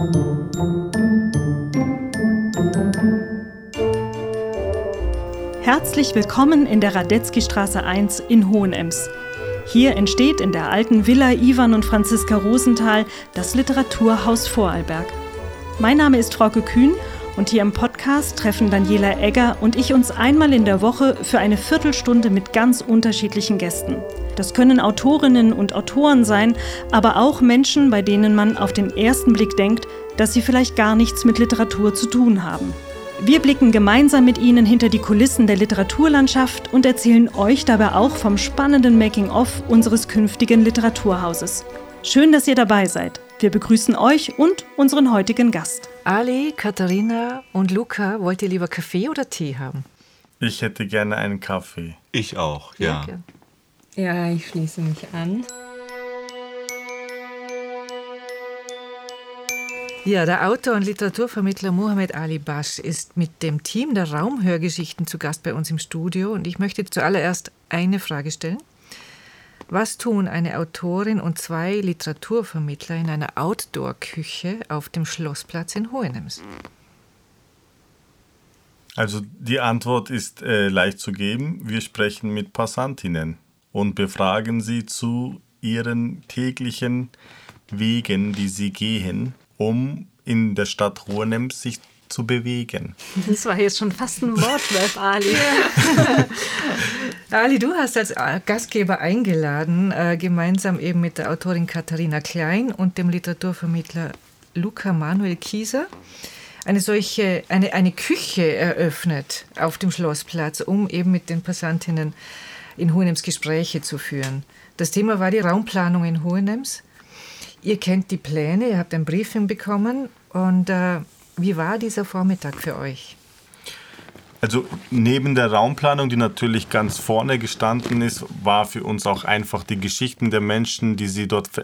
Herzlich willkommen in der Radetzkystraße 1 in Hohenems. Hier entsteht in der alten Villa Ivan und Franziska Rosenthal das Literaturhaus Vorarlberg. Mein Name ist Frauke Kühn und hier im Podcast treffen Daniela Egger und ich uns einmal in der Woche für eine Viertelstunde mit ganz unterschiedlichen Gästen. Das können Autorinnen und Autoren sein, aber auch Menschen, bei denen man auf den ersten Blick denkt, dass sie vielleicht gar nichts mit Literatur zu tun haben. Wir blicken gemeinsam mit Ihnen hinter die Kulissen der Literaturlandschaft und erzählen euch dabei auch vom spannenden Making-of unseres künftigen Literaturhauses. Schön, dass ihr dabei seid. Wir begrüßen euch und unseren heutigen Gast. Ali, Katharina und Luca, wollt ihr lieber Kaffee oder Tee haben? Ich hätte gerne einen Kaffee. Ich auch, ja. Ja, ich schließe mich an. Ja, der Autor und Literaturvermittler Mohamed Ali Basch ist mit dem Team der Raumhörgeschichten zu Gast bei uns im Studio. Und ich möchte zuallererst eine Frage stellen. Was tun eine Autorin und 2 Literaturvermittler in einer Outdoor-Küche auf dem Schlossplatz in Hohenems? Also die Antwort ist leicht zu geben. Wir sprechen mit Passantinnen und befragen sie zu ihren täglichen Wegen, die sie gehen, um in der Stadt Hohenems sich zu bewegen. Das war jetzt schon fast ein Wortwurf, Ali. Ali, du hast als Gastgeber eingeladen, gemeinsam eben mit der Autorin Katharina Klein und dem Literaturvermittler Luca Manuel Kieser, eine Küche eröffnet auf dem Schlossplatz, um eben mit den Passantinnen in Hohenems Gespräche zu führen. Das Thema war die Raumplanung in Hohenems. Ihr kennt die Pläne, ihr habt ein Briefing bekommen. Und wie war dieser Vormittag für euch? Also neben der Raumplanung, die natürlich ganz vorne gestanden ist, war für uns auch einfach die Geschichten der Menschen, die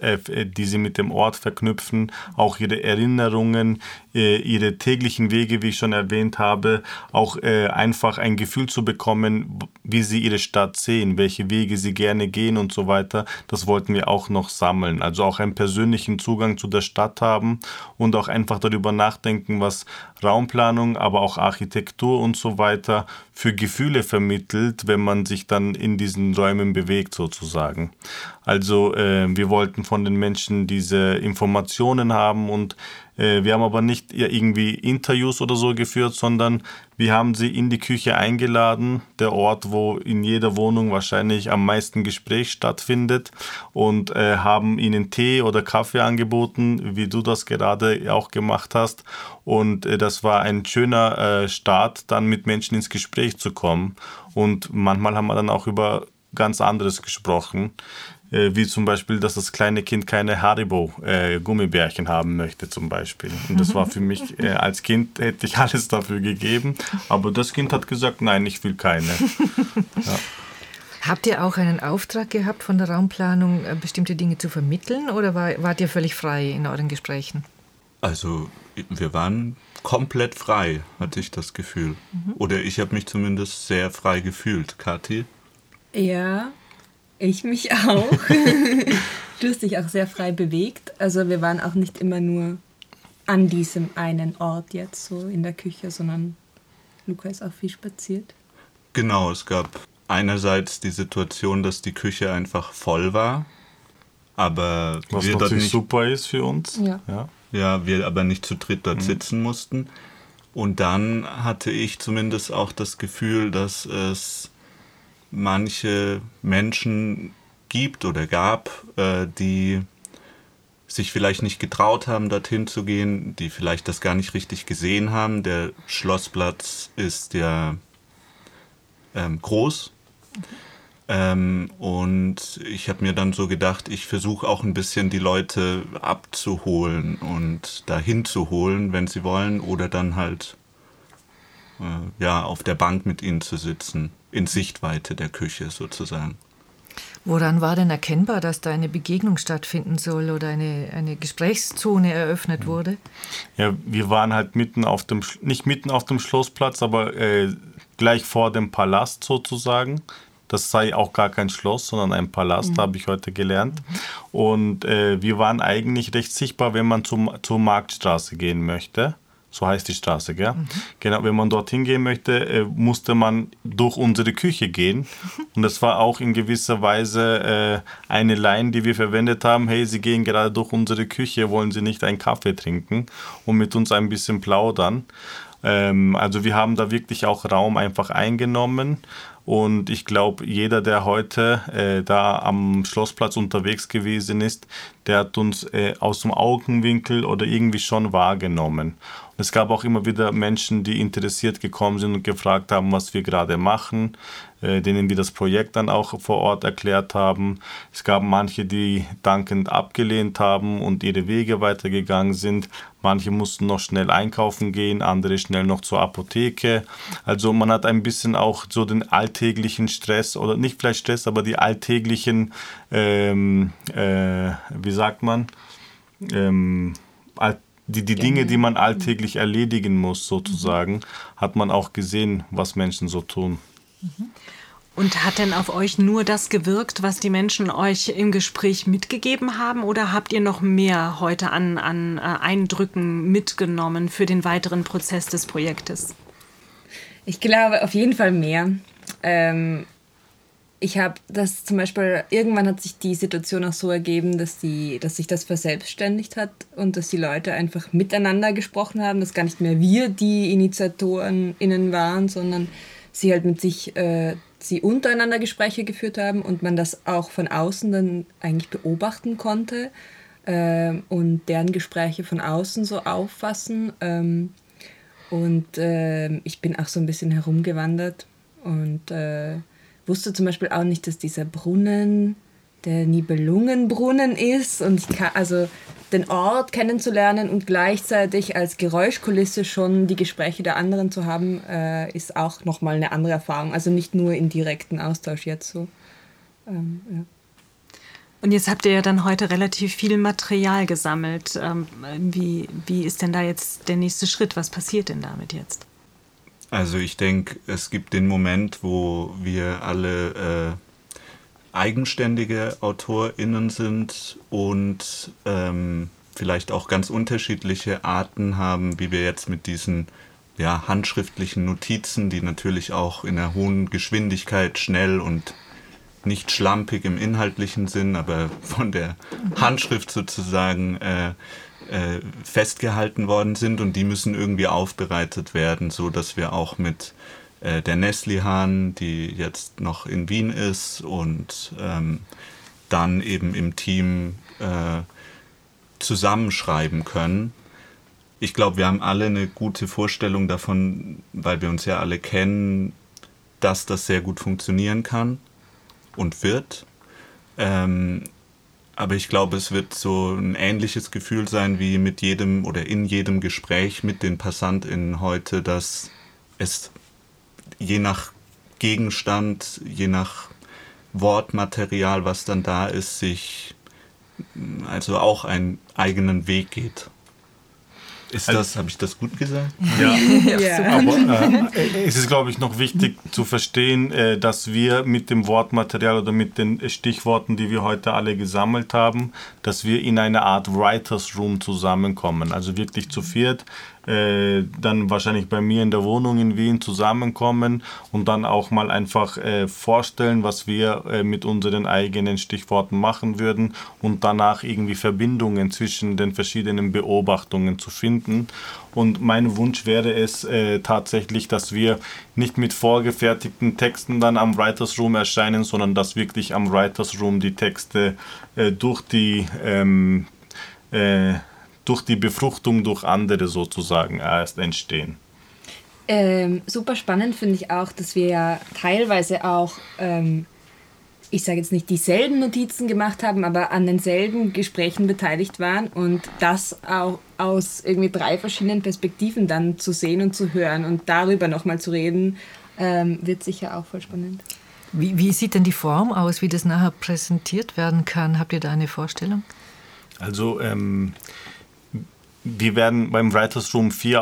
sie mit dem Ort verknüpfen, auch ihre Erinnerungen, ihre täglichen Wege, wie ich schon erwähnt habe, auch einfach ein Gefühl zu bekommen, wie sie ihre Stadt sehen, welche Wege sie gerne gehen und so weiter. Das wollten wir auch noch sammeln. Also auch einen persönlichen Zugang zu der Stadt haben und auch einfach darüber nachdenken, was Raumplanung, aber auch Architektur und so weiter für Gefühle vermittelt, wenn man sich dann in diesen Räumen bewegt sozusagen. Also wir wollten von den Menschen diese Informationen haben und wir haben aber nicht irgendwie Interviews oder so geführt, sondern wir haben sie in die Küche eingeladen, der Ort, wo in jeder Wohnung wahrscheinlich am meisten Gespräch stattfindet, und haben ihnen Tee oder Kaffee angeboten, wie du das gerade auch gemacht hast. Und das war ein schöner Start, dann mit Menschen ins Gespräch zu kommen. Und manchmal haben wir dann auch über ganz anderes gesprochen. Wie zum Beispiel, dass das kleine Kind keine Haribo-Gummibärchen haben möchte zum Beispiel. Und das war für mich, als Kind hätte ich alles dafür gegeben, aber das Kind hat gesagt, nein, ich will keine. Ja. Habt ihr auch einen Auftrag gehabt von der Raumplanung, bestimmte Dinge zu vermitteln, oder wart ihr völlig frei in euren Gesprächen? Also wir waren komplett frei, hatte ich das Gefühl. Oder ich habe mich zumindest sehr frei gefühlt. Kathi? Ja, ich mich auch. Du hast dich auch sehr frei bewegt. Also wir waren auch nicht immer nur an diesem einen Ort jetzt so in der Küche, sondern Luca ist auch viel spaziert. Genau, es gab einerseits die Situation, dass die Küche einfach voll war, aber was wir natürlich nicht, super ist für uns. Ja, wir aber nicht zu dritt dort sitzen mussten. Und dann hatte ich zumindest auch das Gefühl, dass es manche Menschen gibt oder gab, die sich vielleicht nicht getraut haben, dorthin zu gehen, die vielleicht das gar nicht richtig gesehen haben. Der Schlossplatz ist ja groß. Und ich habe mir dann so gedacht, ich versuche auch ein bisschen die Leute abzuholen und dahin zu holen, wenn sie wollen, oder dann halt auf der Bank mit ihnen zu sitzen, in Sichtweite der Küche sozusagen. Woran war denn erkennbar, dass da eine Begegnung stattfinden soll oder eine Gesprächszone eröffnet wurde? Ja, wir waren halt nicht mitten auf dem Schlossplatz, aber gleich vor dem Palast sozusagen. Das sei auch gar kein Schloss, sondern ein Palast, habe ich heute gelernt. Und wir waren eigentlich recht sichtbar, wenn man zur Marktstraße gehen möchte. So heißt die Straße, gell? Genau, wenn man dorthin gehen möchte, musste man durch unsere Küche gehen. Und das war auch in gewisser Weise eine Line, die wir verwendet haben. Hey, Sie gehen gerade durch unsere Küche, wollen Sie nicht einen Kaffee trinken und mit uns ein bisschen plaudern? Also wir haben da wirklich auch Raum einfach eingenommen. Und ich glaube, jeder, der heute da am Schlossplatz unterwegs gewesen ist, der hat uns aus dem Augenwinkel oder irgendwie schon wahrgenommen. Und es gab auch immer wieder Menschen, die interessiert gekommen sind und gefragt haben, was wir gerade machen, denen wir das Projekt dann auch vor Ort erklärt haben. Es gab manche, die dankend abgelehnt haben und ihre Wege weitergegangen sind. Manche mussten noch schnell einkaufen gehen, andere schnell noch zur Apotheke. Also man hat ein bisschen auch so den alltäglichen Stress, oder nicht vielleicht Stress, aber die alltäglichen, wie sagt man, die Dinge, die man alltäglich erledigen muss, sozusagen, hat man auch gesehen, was Menschen so tun. Und hat denn auf euch nur das gewirkt, was die Menschen euch im Gespräch mitgegeben haben? Oder habt ihr noch mehr heute an Eindrücken mitgenommen für den weiteren Prozess des Projektes? Ich glaube auf jeden Fall mehr. Ich habe das zum Beispiel, irgendwann hat sich die Situation auch so ergeben, dass sich das verselbstständigt hat und dass die Leute einfach miteinander gesprochen haben, dass gar nicht mehr wir die InitiatorInnen waren, sondern sie halt mit sich, sie untereinander Gespräche geführt haben und man das auch von außen dann eigentlich beobachten konnte und deren Gespräche von außen so auffassen. Ich bin auch so ein bisschen herumgewandert und wusste zum Beispiel auch nicht, dass dieser Brunnen der Nibelungenbrunnen ist und also den Ort kennenzulernen und gleichzeitig als Geräuschkulisse schon die Gespräche der anderen zu haben, ist auch nochmal eine andere Erfahrung. Also nicht nur in direkten Austausch jetzt so. Ja. Und jetzt habt ihr ja dann heute relativ viel Material gesammelt. Wie ist denn da jetzt der nächste Schritt? Was passiert denn damit jetzt? Also ich denke, es gibt den Moment, wo wir alle eigenständige AutorInnen sind und vielleicht auch ganz unterschiedliche Arten haben, wie wir jetzt mit diesen handschriftlichen Notizen, die natürlich auch in einer hohen Geschwindigkeit schnell und nicht schlampig im inhaltlichen Sinn, aber von der Handschrift sozusagen festgehalten worden sind und die müssen irgendwie aufbereitet werden, so dass wir auch mit der Neslihan, die jetzt noch in Wien ist und dann eben im Team zusammenschreiben können. Ich glaube, wir haben alle eine gute Vorstellung davon, weil wir uns ja alle kennen, dass das sehr gut funktionieren kann und wird. Aber ich glaube, es wird so ein ähnliches Gefühl sein wie mit jedem oder in jedem Gespräch mit den PassantInnen heute, dass es je nach Gegenstand, je nach Wortmaterial, was dann da ist, sich also auch einen eigenen Weg geht. Habe ich das gut gesagt? Ja, aber es ist, glaube ich, noch wichtig zu verstehen, dass wir mit dem Wortmaterial oder mit den Stichworten, die wir heute alle gesammelt haben, dass wir in einer Art Writers Room zusammenkommen. Also wirklich zu viert, dann wahrscheinlich bei mir in der Wohnung in Wien zusammenkommen und dann auch mal einfach vorstellen, was wir mit unseren eigenen Stichworten machen würden und danach irgendwie Verbindungen zwischen den verschiedenen Beobachtungen zu finden. Und mein Wunsch wäre es tatsächlich, dass wir nicht mit vorgefertigten Texten dann am Writers Room erscheinen, sondern dass wirklich am Writers Room die Texte durch die Befruchtung durch andere sozusagen erst entstehen. Super spannend finde ich auch, dass wir ja teilweise auch, ich sage jetzt nicht dieselben Notizen gemacht haben, aber an denselben Gesprächen beteiligt waren und das auch aus irgendwie 3 verschiedenen Perspektiven dann zu sehen und zu hören und darüber nochmal zu reden, wird sicher auch voll spannend. Wie sieht denn die Form aus, wie das nachher präsentiert werden kann? Habt ihr da eine Vorstellung? Also wir werden beim Writers Room 4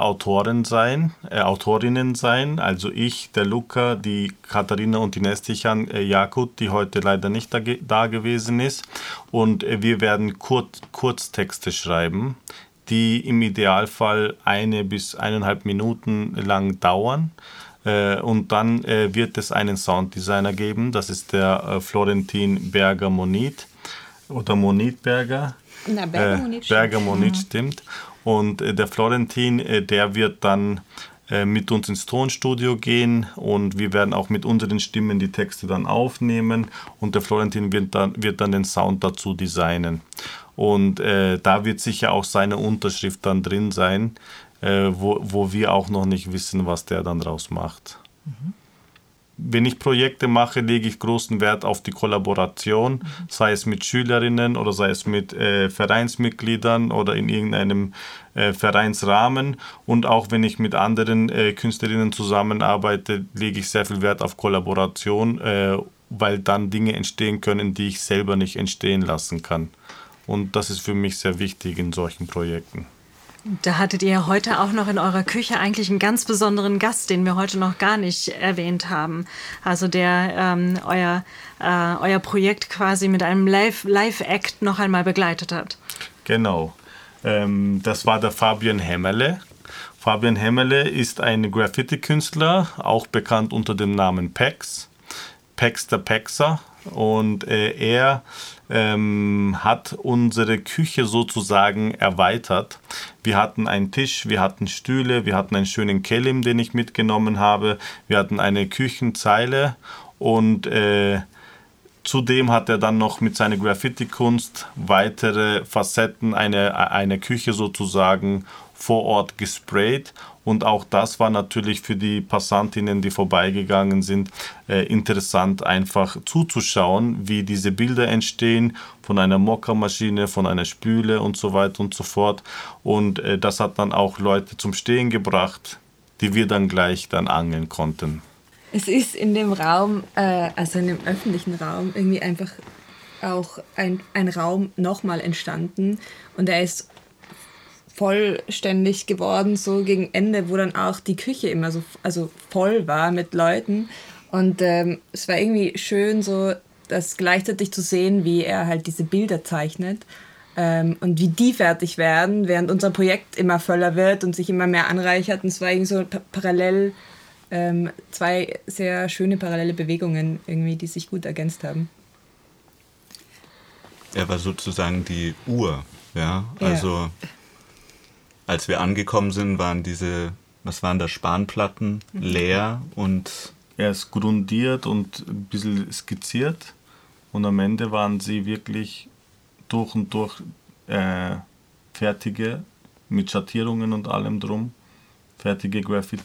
Autorinnen sein, also ich, der Luca, die Katharina und die Nestlichan Jakut, die heute leider nicht da gewesen ist. Und wir werden Kurztexte schreiben, die im Idealfall 1 bis 1,5 Minuten lang dauern. Und dann wird es einen Sounddesigner geben, das ist der Florentin Berger-Monit oder Monit-Berger. Na, Berger-Monit Berger-Monit stimmt. Und der Florentin, der wird dann mit uns ins Tonstudio gehen und wir werden auch mit unseren Stimmen die Texte dann aufnehmen und der Florentin wird dann den Sound dazu designen. Und da wird sicher auch seine Unterschrift dann drin sein, wo wir auch noch nicht wissen, was der dann draus macht. Mhm. Wenn ich Projekte mache, lege ich großen Wert auf die Kollaboration, sei es mit Schülerinnen oder sei es mit Vereinsmitgliedern oder in irgendeinem Vereinsrahmen. Und auch wenn ich mit anderen Künstlerinnen zusammenarbeite, lege ich sehr viel Wert auf Kollaboration, weil dann Dinge entstehen können, die ich selber nicht entstehen lassen kann. Und das ist für mich sehr wichtig in solchen Projekten. Da hattet ihr heute auch noch in eurer Küche eigentlich einen ganz besonderen Gast, den wir heute noch gar nicht erwähnt haben. Also der euer Projekt quasi mit einem Live-Act noch einmal begleitet hat. Genau. Das war der Fabian Hämmerle. Fabian Hämmerle ist ein Graffiti-Künstler, auch bekannt unter dem Namen Pex. Pex der Pexer. Und er hat unsere Küche sozusagen erweitert. Wir hatten einen Tisch, wir hatten Stühle, wir hatten einen schönen Kelim, den ich mitgenommen habe. Wir hatten eine Küchenzeile und zudem hat er dann noch mit seiner Graffiti-Kunst weitere Facetten einer Küche sozusagen vor Ort gesprayt. Und auch das war natürlich für die Passantinnen, die vorbeigegangen sind, interessant einfach zuzuschauen, wie diese Bilder entstehen von einer Mokka-Maschine, von einer Spüle und so weiter und so fort. Und das hat dann auch Leute zum Stehen gebracht, die wir dann gleich angeln konnten. Es ist in dem Raum, also in dem öffentlichen Raum, irgendwie einfach auch ein Raum nochmal entstanden und er ist vollständig geworden, so gegen Ende, wo dann auch die Küche immer so voll war mit Leuten. Und es war irgendwie schön, so das gleichzeitig zu sehen, wie er halt diese Bilder zeichnet und wie die fertig werden, während unser Projekt immer voller wird und sich immer mehr anreichert. Und es war irgendwie so parallel, zwei sehr schöne parallele Bewegungen, irgendwie, die sich gut ergänzt haben. Er war sozusagen die Uhr, ja. Also als wir angekommen sind, waren was waren das, Spanplatten, leer und... Er ist grundiert und ein bisschen skizziert und am Ende waren sie wirklich durch und durch fertige, mit Schattierungen und allem drum, fertige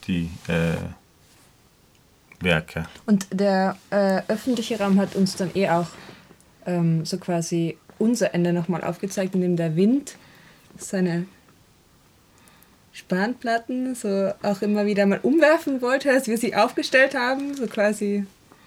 Graffiti-Werke. Und der öffentliche Raum hat uns dann auch so quasi unser Ende nochmal aufgezeigt, indem der Wind seine Spanplatten so auch immer wieder mal umwerfen wollte, als wir sie aufgestellt haben, so quasi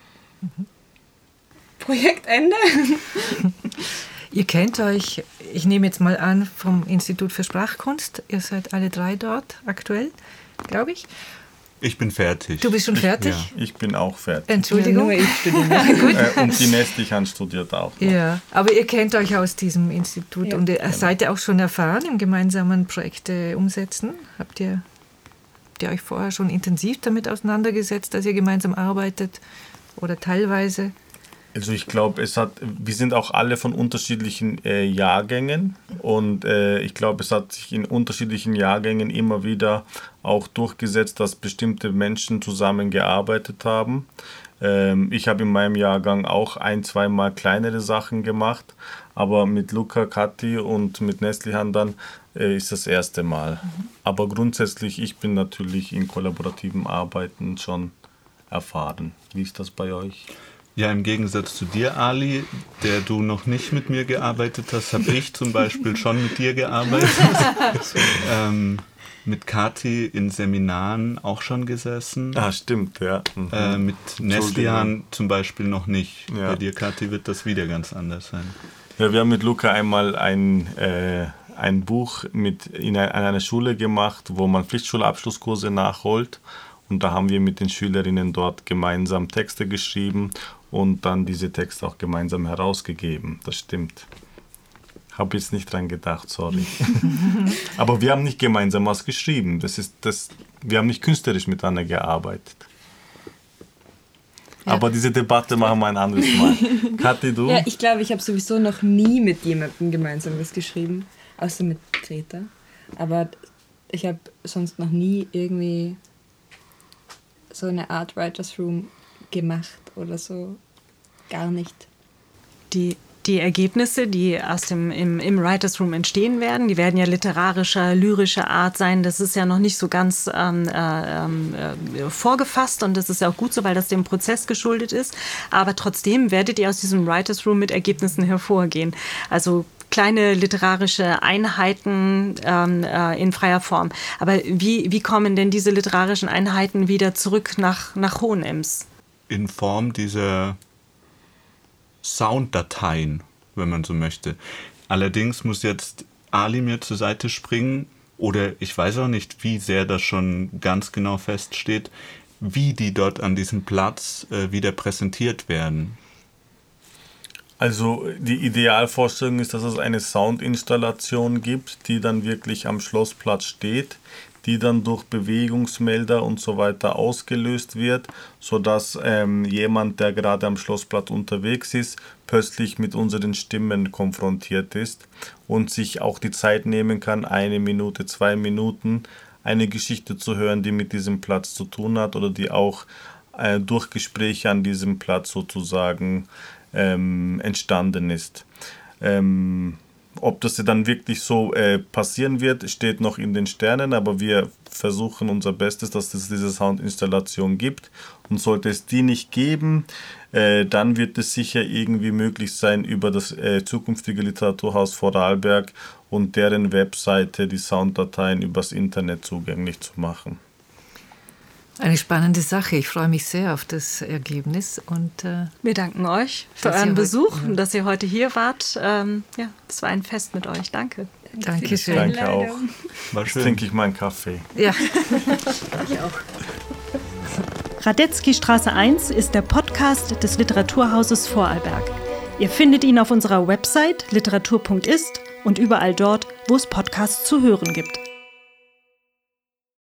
Projektende. Ihr kennt euch, ich nehme jetzt mal an, vom Institut für Sprachkunst. Ihr seid alle 3 dort aktuell, glaube ich. Ich bin fertig. Du bist schon fertig? Ja, ich bin auch fertig. Entschuldigung. Ja, nur ich studiere. Gut. Und die Nestlichan studiert auch noch. Ja, aber ihr kennt euch aus diesem Institut Ja. und ihr seid ihr auch schon erfahren im gemeinsamen Projekte umsetzen? Habt ihr euch vorher schon intensiv damit auseinandergesetzt, dass ihr gemeinsam arbeitet oder teilweise? Also ich glaube, wir sind auch alle von unterschiedlichen Jahrgängen und ich glaube, es hat sich in unterschiedlichen Jahrgängen immer wieder auch durchgesetzt, dass bestimmte Menschen zusammengearbeitet haben. Ich habe in meinem Jahrgang auch 1-2 Mal kleinere Sachen gemacht, aber mit Luca, Kathi und mit Nestlichan dann ist das erste Mal. Aber grundsätzlich, ich bin natürlich in kollaborativen Arbeiten schon erfahren. Wie ist das bei euch? Ja, im Gegensatz zu dir, Ali, der du noch nicht mit mir gearbeitet hast, habe ich zum Beispiel schon mit dir gearbeitet. Mit Kathi in Seminaren auch schon gesessen. Ah, stimmt, ja. Mit Nestlichan zum Beispiel noch nicht. Ja. Bei dir, Kathi, wird das wieder ganz anders sein. Ja, wir haben mit Luca einmal ein Buch an einer Schule gemacht, wo man Pflichtschulabschlusskurse nachholt. Und da haben wir mit den Schülerinnen dort gemeinsam Texte geschrieben und dann diese Texte auch gemeinsam herausgegeben. Das stimmt. Habe jetzt nicht dran gedacht, sorry. Aber wir haben nicht gemeinsam was geschrieben. Wir haben nicht künstlerisch miteinander gearbeitet. Ja. Aber diese Debatte machen wir ein anderes Mal. Kathi, du? Ja, ich glaube, ich habe sowieso noch nie mit jemandem gemeinsam was geschrieben, außer mit Greta. Aber ich habe sonst noch nie irgendwie so eine Art Writers Room gemacht oder so. Gar nicht. Die Ergebnisse, die im Writers Room entstehen werden, die werden ja literarischer, lyrischer Art sein. Das ist ja noch nicht so ganz vorgefasst und das ist ja auch gut so, weil das dem Prozess geschuldet ist. Aber trotzdem werdet ihr aus diesem Writers Room mit Ergebnissen hervorgehen. Also kleine literarische Einheiten in freier Form. Aber wie kommen denn diese literarischen Einheiten wieder zurück nach Hohenems? In Form dieser Sounddateien, wenn man so möchte. Allerdings muss jetzt Ali mir zur Seite springen oder ich weiß auch nicht, wie sehr das schon ganz genau feststeht, wie die dort an diesem Platz wieder präsentiert werden. Also die Idealvorstellung ist, dass es eine Soundinstallation gibt, die dann wirklich am Schlossplatz steht, die dann durch Bewegungsmelder und so weiter ausgelöst wird, sodass jemand, der gerade am Schlossplatz unterwegs ist, plötzlich mit unseren Stimmen konfrontiert ist und sich auch die Zeit nehmen kann, 1 Minute, 2 Minuten, eine Geschichte zu hören, die mit diesem Platz zu tun hat oder die auch durch Gespräche an diesem Platz sozusagen entstanden ist. Ob das dann wirklich so passieren wird, steht noch in den Sternen, aber wir versuchen unser Bestes, dass es diese Soundinstallation gibt. Und sollte es die nicht geben, dann wird es sicher irgendwie möglich sein, über das zukünftige Literaturhaus Vorarlberg und deren Webseite die Sounddateien übers Internet zugänglich zu machen. Eine spannende Sache. Ich freue mich sehr auf das Ergebnis. Und wir danken euch für euren Besuch und dass ihr heute hier wart. Es war ein Fest mit euch. Danke. Dankeschön. Danke auch. War schön. Jetzt trinke ich meinen Kaffee. Ja. Ich auch. Radetzky-Straße 1 ist der Podcast des Literaturhauses Vorarlberg. Ihr findet ihn auf unserer Website literatur.ist und überall dort, wo es Podcasts zu hören gibt.